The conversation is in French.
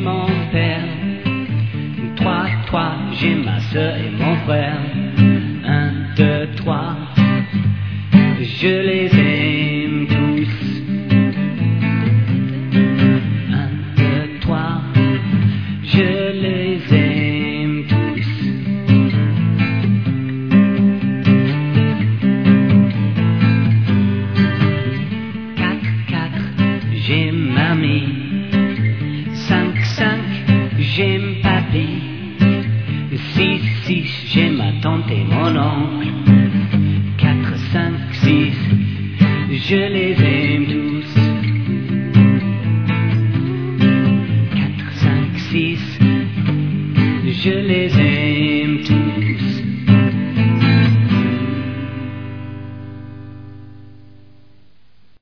mon père. 3, j'ai ma soeur et mon frère. 1, 2, 3, je les aime tous. 1, 2, 3, je les aime tous. 4, j'aime mamie. 5, j'aime papy. 6, j'aime ma tante et mon oncle. 4, 5, 6, je les aime tous. 4, 5, 6, je les aime.